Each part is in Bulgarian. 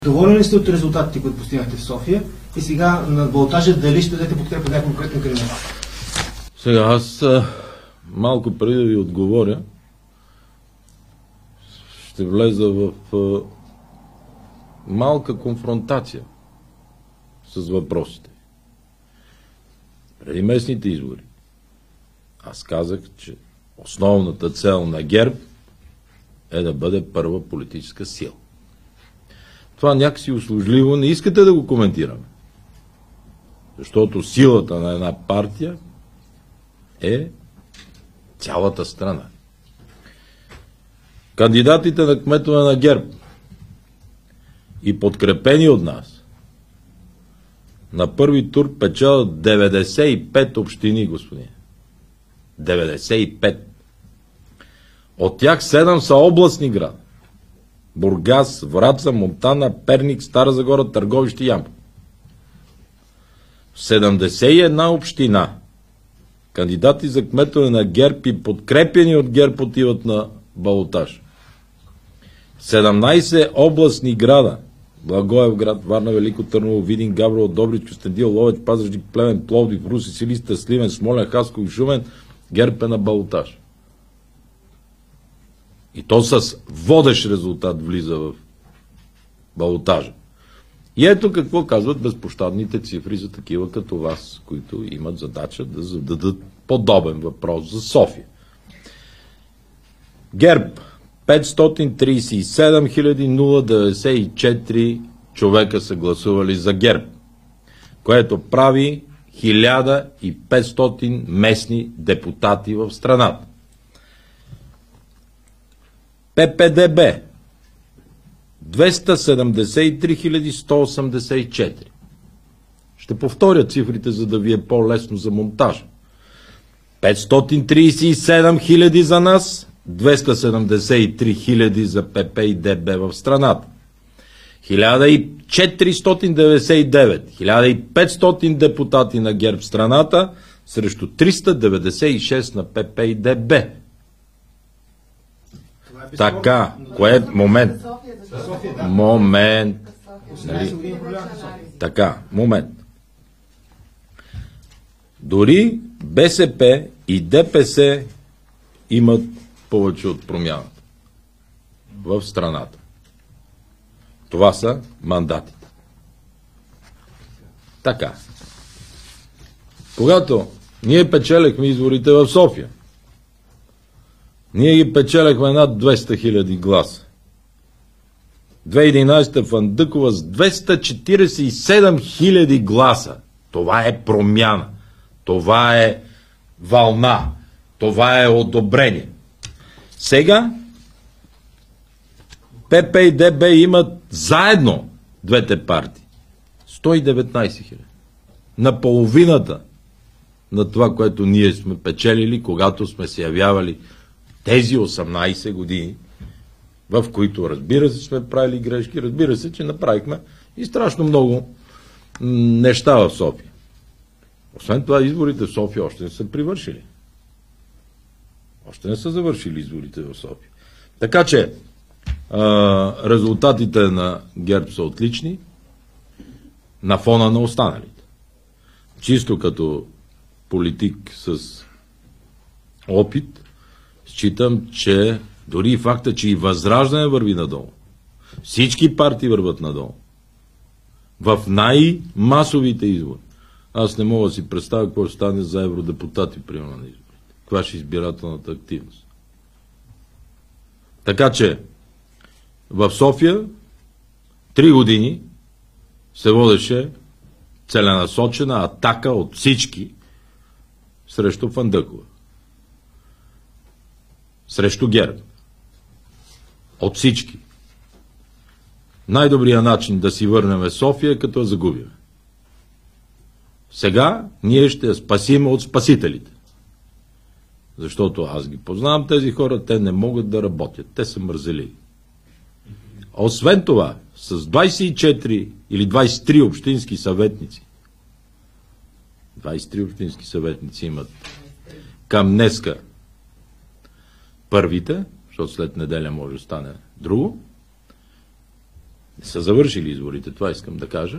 Доволни ли сте от резултатите, които постигнахте в София? И сега на балотажа дали ще дадете подкрепа на конкретен кандидат? Сега аз малко преди да ви отговоря, ще влеза в малка конфронтация с въпросите. Преди местните избори аз казах, че основната цел на ГЕРБ е да бъде първа политическа сила. Това някакси услужливо не искате да го коментираме. Защото силата на една партия е цялата страна. Кандидатите на кметове на ГЕРБ и подкрепени от нас на първи тур печелят 95 общини, господин. 95. От тях 7 са областни града. Бургас, Враца, Монтана, Перник, Стара Загора, Търговище и Ямбол. В 71 община кандидати за кметове на ГЕРБ и подкрепени от ГЕРБ отиват на балотаж. 17 областни града: Благоевград, Варна, Велико Търново, Видин, Габрово, Добрич, Кюстендил, Ловеч, Пазарджик, Плевен, Пловдив, Русе, Силистра, Сливен, Смолян, Хасково и Шумен. ГЕРБ е на балотаж. И то с водещ резултат влиза в балотажа. И ето какво казват безпощадните цифри за такива като вас, които имат задача да зададат подобен въпрос за София. ГЕРБ 537 094 човека са гласували за ГЕРБ, което прави 1500 местни депутати в страната. ППДБ 273 184. Ще повторя цифрите, за да ви е по-лесно за монтажа. 537 000 за нас, 273 000 за ПП и ДБ в страната. 1499, 1500 депутати на ГЕРБ в страната срещу 396 на ПП и ДБ. Така, момент. Нали? Така, момент. Дори БСП и ДПС имат повече от промяната в страната. Това са мандатите. Така. Когато ние печелехме изборите в София, ние ги печеляхме над 200 000 гласа. 2011 в Андъкова с 247 000 гласа. Това е промяна. Това е вълна. Това е одобрение. Сега ПП и ДБ имат заедно двете партии 119 000. На половината на това, което ние сме печелили, когато сме се явявали тези 18 години, в които, разбира се, сме правили грешки, разбира се, че направихме и страшно много неща в София. Освен това, изборите в София още не са привършили. Още не са завършили изборите в София. Така че резултатите на ГЕРБ са отлични на фона на останалите. Чисто като политик с опит, считам, че дори факта, че и Възраждане върви надолу, всички партии върват надолу, в най-масовите избори. Аз не мога да си представя какво ще стане за евродепутати, примерно, на изборите. Каква ще избирателната активност. Така че в София 3 години се водеше целенасочена атака от всички срещу Фандъкова. Срещу ГЕРБ. От всички. Най-добрият начин да си върнем София е като я загубим. Сега ние ще я спасим от спасителите. Защото аз ги познавам тези хора, те не могат да работят. Те са мързели. Освен това, с 24 или 23 общински съветници, 23 общински съветници имат към днеска първите, защото след неделя може да стане друго, Не са завършили изборите, това искам да кажа.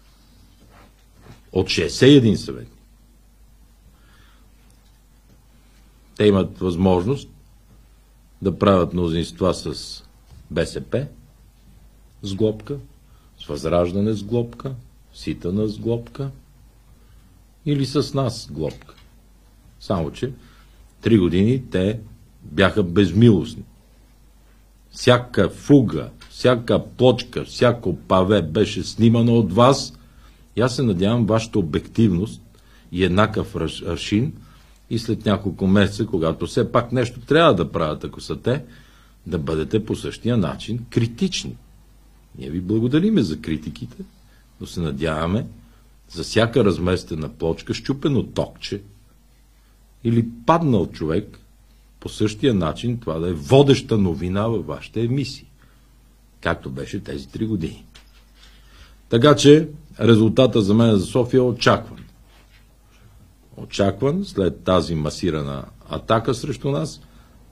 От 61 съветник. Те имат възможност да правят мнозинства с БСП с глобка, с Възраждане с глобка, с ИТН с глобка или с нас с глобка. Само че 3 години те бяха безмилостни. Всяка фуга, всяка плочка, всяко паве беше снимано от вас и аз се надявам вашата обективност и еднакъв аршин и след няколко месеца, когато все пак нещо трябва да правят, ако са те, да бъдете по същия начин критични. Ние ви благодариме за критиките, но се надяваме за всяка разместена плочка, счупено токче или паднал човек, по същия начин това да е водеща новина във вашите емисии, както беше тези 3 години. Така че резултата за мен за София е очакван. Очакван след тази масирана атака срещу нас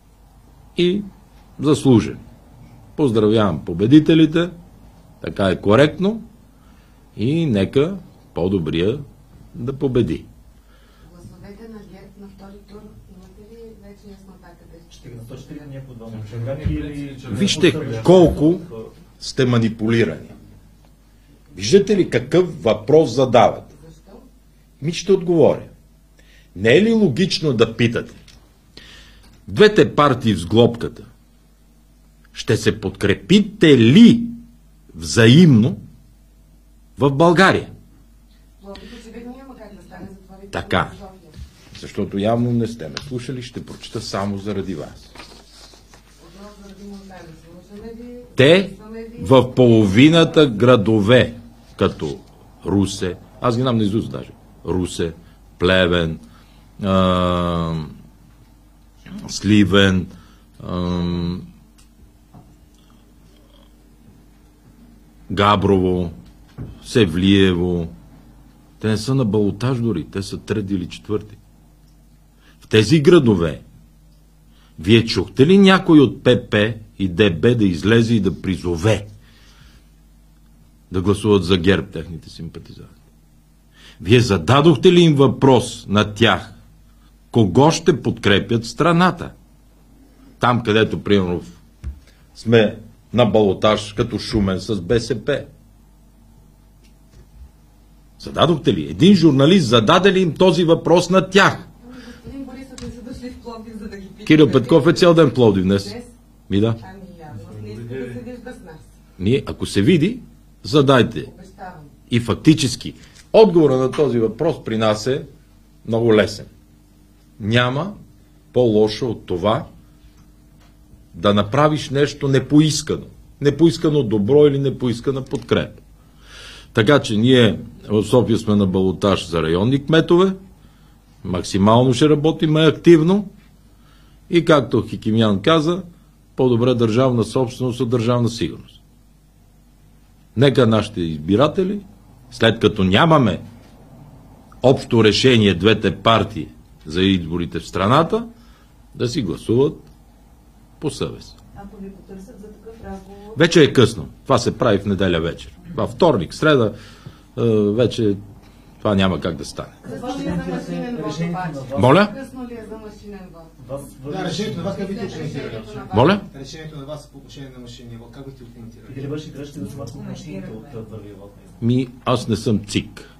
и заслужен. Поздравявам победителите, така е коректно и нека по-добрия да победи. Гласовете на ГЕРБ на втори тур, имате ли вече яснота къде ще Ще ги насочите ли ние по двама? Вижте колко сте манипулирани. Виждате ли какъв въпрос задавате? Защо? Ми ще отговоря. Не е ли логично да питате? Двете партии в сглобката ще се подкрепите ли взаимно в България? Логика, очевидно няма как да стане, затова ви Така. питам за София. Защото явно не сте ме слушали, ще прочита само заради вас. Отново заради монтажа. Слушаме ви, Те слушаме ви. в половината градове, като Русе, аз ги знам наизуст даже, Русе, Плевен, Сливен, Габрово, Севлиево, те не са на балотаж дори, те са 3 или 4. В тези градове вие чухте ли някой от ПП и ДБ да излезе и да призове да гласуват за ГЕРБ техните симпатизанти? Вие зададохте ли им въпрос на тях? Кого ще подкрепят страната? Там, където, примерно, сме на балотаж като Шумен с БСП. Зададохте ли? Един журналист зададе ли им този въпрос на тях? Господин Борисов не са дошли в Пловдив, за да ги питат. Кирил Петков е цял ден в Пловдив днес. Днес? Ми да. Ами явно, не иска да се вижда с нас. Ние, ако се види, задайте. Обещавам. И фактически, отговора на този въпрос при нас е много лесен. Няма по-лошо от това да направиш нещо непоискано. Непоискано добро или непоискана подкрепа. Така че ние в София сме на балотаж за районни кметове, максимално ще работим активно и както Хикимян каза, по-добре държавна собственост от държавна сигурност. Нека нашите избиратели, след като нямаме общо решение двете партии за изборите в страната, да си гласуват по съвест. Ако ви потърсят за такъв разговор, Вече е късно. Това се прави в неделя вечер. Във вторник, среда, вече това няма как да стане. Късно ли е за машинен вод обаче? Моля? Късно ли е за машинен вод? Да, решението на вас как бихте го коментирали? Решението на вас. Моля? Решението на вас по отношение на машинния вот, как бихте го коментирали? И дали беше грешка да снимат машините от първия вод? Аз не съм ЦИК.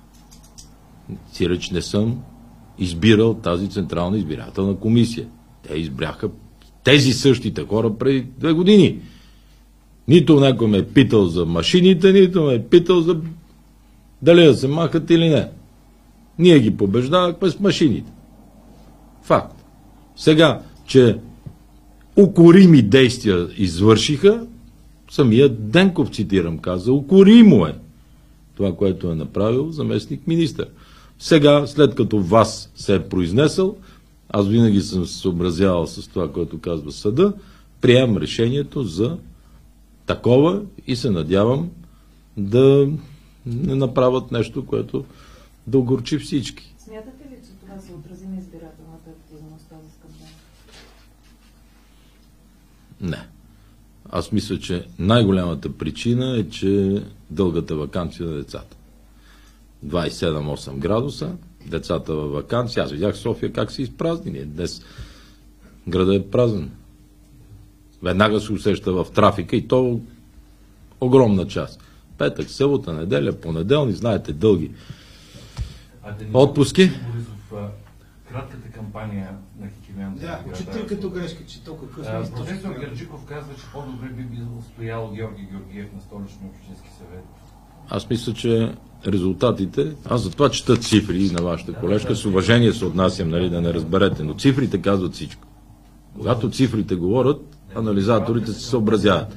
Сиреч не съм избирал тази Централна избирателна комисия. Те избряха тези същите хора преди 2 години. Нито някой ме е питал за машините, нито ме е питал за дали да се махат или не. Ние ги побеждавахме с машините. Факт. Сега, че укорими действия извършиха, самият Денков, цитирам, каза, укоримо е това, което е направил заместник министър. Сега, след като вас се е произнесъл, аз винаги съм се съобразявал с това, което казва съда, приемам решението за такова и се надявам да не направят нещо, което да огорчи всички. смятате ли, че това се отрази на избирателната активност, този скандал? Не. Аз мисля, че най-голямата причина е, че дългата ваканция на децата. 27-8 градуса, децата във ваканция. Аз видях София как се изпразни. Днес града е празен. Веднага се усеща в трафика и то огромна част. Петък, събота, неделя, понеделник, знаете, дълги отпуски. Кратката кампания на Хикимян. Да, учителката грешка, че толкова късно. Професор Герджиков казва, че по-добре би бил стоял Георги Георгиев на столичния общински съвет. Аз мисля, че резултатите, аз затова чета цифри на вашата колежка, с уважение се отнасям, нали, да не разберете, но цифрите казват всичко. Когато цифрите говорят, анализаторите се съобразяват.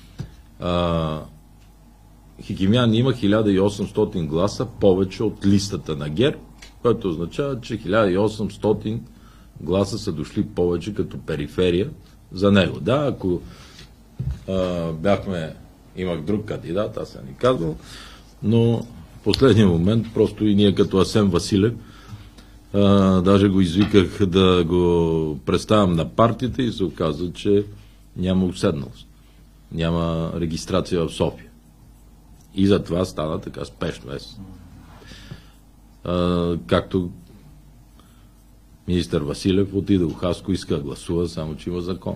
Хикимян има 1800 гласа повече от листата на ГЕРБ, което означава, че 1800 гласа са дошли повече като периферия за него. Да, ако имах друг кандидат, аз съм ни казвал, но в последния момент просто и ние като Асен Василев даже го извиках да го представям на партията и се оказа, че няма уседналост. Няма регистрация в София. И затова стана така спешно. Както министър Василев отиде в Хаско, иска да гласува, само че има закон.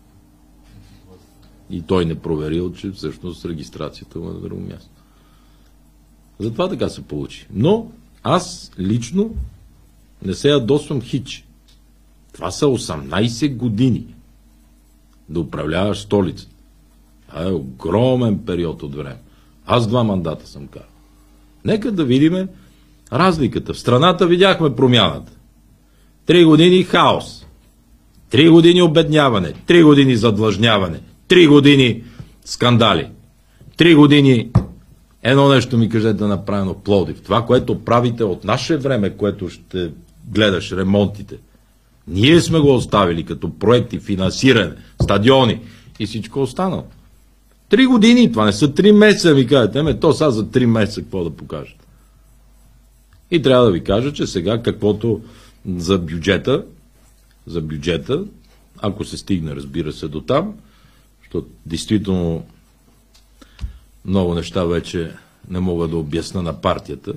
И той не проверил, че всъщност регистрацията му е на друго място. Затова така се получи. Но аз лично не се ядосвам хич. Това са 18 години да управляваш столица. Това е огромен период от време. Аз 2 мандата съм карал. Нека да видим разликата. В страната видяхме промяната. 3 години хаос. 3 години обедняване. 3 години задлъжняване. 3 години скандали. 3 години едно нещо ми кажете направено в Пловдив. Това, което правите от наше време, което ще гледаш, ремонтите. Ние сме го оставили като проекти, финансиране, стадиони и всичко останало. 3 години, това не са 3 месеца, ми кажете, то сега за 3 месеца какво да покажете. И трябва да ви кажа, че сега каквото за бюджета, ако се стигне, разбира се, до там, защото действително много неща вече не мога да обясна на партията,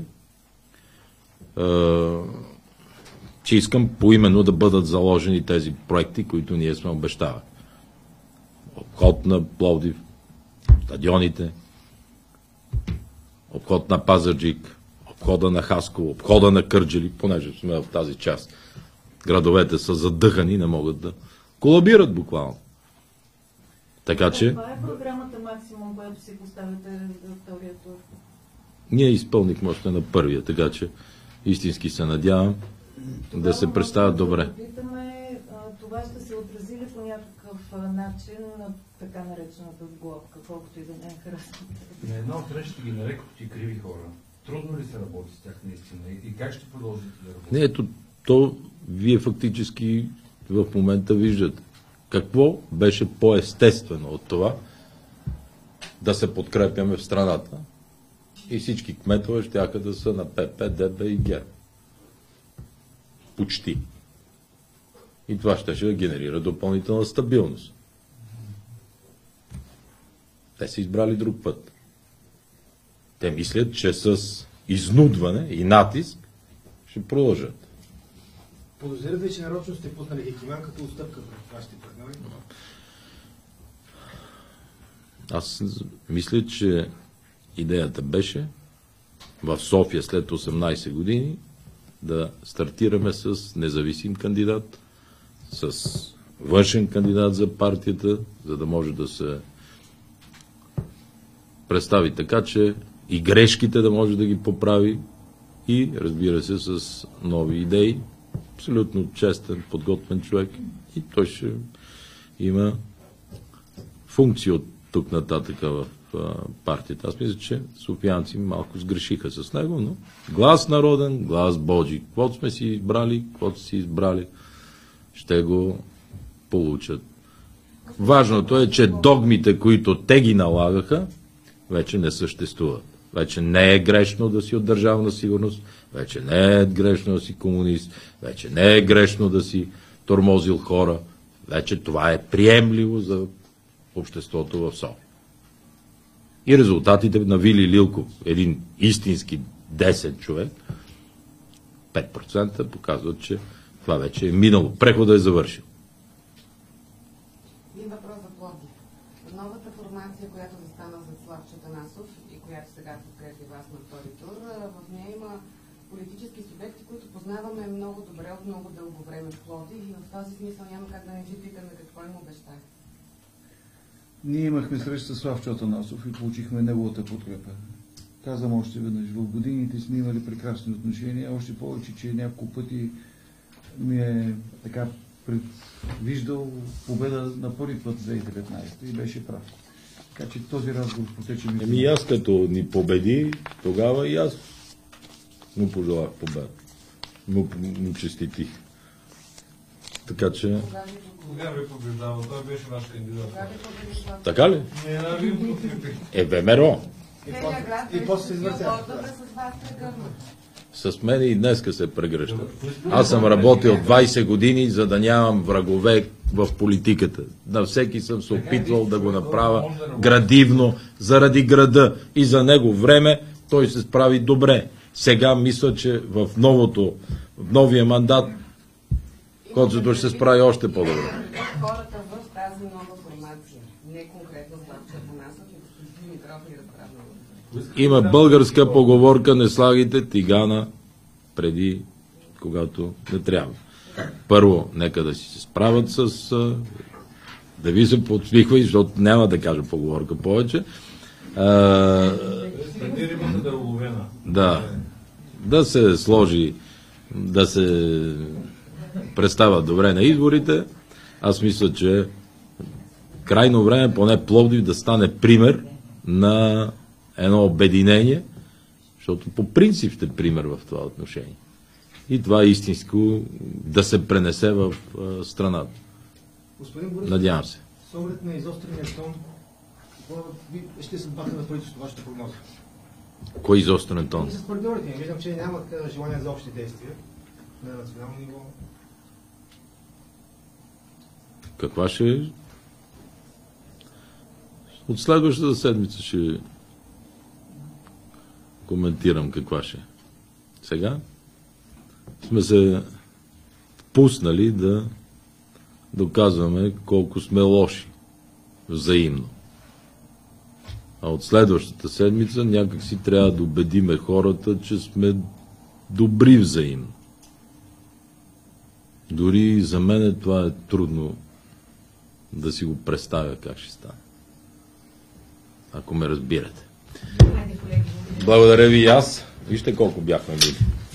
че искам поименно да бъдат заложени тези проекти, които ние сме обещавали. Обход на Пловдив, стадионите, обход на Пазарджик, обхода на Хасково, обхода на Кърджали, понеже сме в тази част. Градовете са задъхани, не могат да колабират буквално. Така че... Това е програмата максимум, която си поставяте за втория тур? Ние изпълнихме още на първия, така че истински се надявам да се представят добре. Това ще се отрази ли по някакъв начин на така наречената сглобка, колкото и да не е харесва? На една от срещите ги нарекохте криви хора. Трудно ли се работи с тях наистина? И как ще продължите да работите? Не, ето, то вие фактически в момента виждате. Какво беше по-естествено от това да се подкрепяме в страната и всички кметове щяха да са на ПП, ДБ и ГЕРБ. Почти. И това ще генерира допълнителна стабилност. Те са избрали друг път. Те мислят, че с изнудване и натиск ще продължат. Подозирате, че нарочно сте пуснали Хикимян като отстъпка пред вашите партньори? Аз мисля, че идеята беше в София след 18 години да стартираме с независим кандидат, с външен кандидат за партията, за да може да се представи така, че и грешките да може да ги поправи и, разбира се, с нови идеи. Абсолютно честен, подготвен човек и той ще има функции от тук нататък в партията. Аз мисля, че софиянци малко сгрешиха с него, но глас народен, глас Божи. Каквото сме си избрали, каквото си избрали, ще го получат. Важното е, че догмите, които те ги налагаха, вече не съществуват. Вече не е грешно да си от държавна сигурност, вече не е грешно да си комунист, вече не е грешно да си тормозил хора, вече това е приемливо за обществото в София. И резултатите на Вили Лилков, един истински 10 човек, 5% показват, че това вече е минало. Преходът е завършил. Един въпрос за Пловдив. Новата формация, която застана за Славчо Атанасов и която сега подкрепи вас на втори тур, в нея има политически субекти, които познаваме много добре от много дълго време в Пловдив и в този смисъл няма как да не ви питаме какво им обещае. Ние имахме среща с Славчо Атанасов и получихме неговата подкрепа. Казвам още веднъж, в годините сме имали прекрасни отношения, още повече, че няколко пъти ми е така предвиждал победа на първи път 2019 и беше прав. Така че този разговор потече ми. Еми аз като ни победи, тогава и аз му пожелах победа. Му честитих. Така че... Кога ви побеждава? Той беше ваш кандидат. Така ли? Не, ви подкрепих. ВМРО. И после се извъртя. С мен и днеска се прегръща. Аз съм работил 20 години, за да нямам врагове в политиката. На всеки съм се опитвал да го направя градивно, заради града. И за него време той се справи добре. Сега мисля, че в новия мандат Коцето ще се справи още по-добре. Хората в тази нова формация, не конкретно Славчо Атанасов и господин Димитров ни разбра много. Има българска поговорка: не слагайте тигана преди, когато не трябва. Първо, нека да си се справят с... да ви се подсмихва, защото няма да кажа поговорка повече. Да се сложи, да се представя добре на изборите. Аз мисля, че крайно време поне Пловдив да стане пример на едно обединение, защото по принцип сте пример в това отношение. И това е истинско да се пренесе в страната. Господин Борисов, надявам се. С оглед на изострения тон, ще се баха на правителството вашата прогноза? Кой изострен тон? И с партньорите ни. Виждам, че няма желание за общи действия на национално ниво. Каква ще е? От следващата седмица ще коментирам каква ще е. Сега сме се пуснали да доказваме колко сме лоши взаимно. А от следващата седмица някак си трябва да убедиме хората, че сме добри взаимно. Дори за мен това е трудно да си го представя как ще стане. Ако ме разбирате. Благодаря ви и аз. Вижте колко бяхме били.